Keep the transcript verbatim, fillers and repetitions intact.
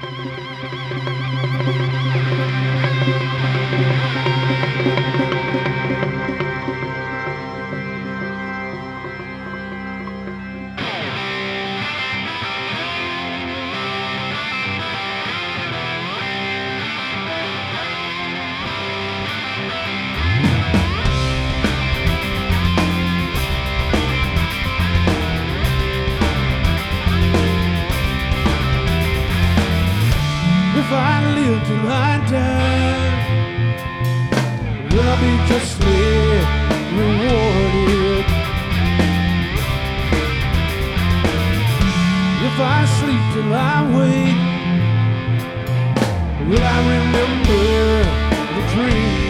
If I live till I die, will I be justly rewarded? If I sleep till I wake, will I remember the dream?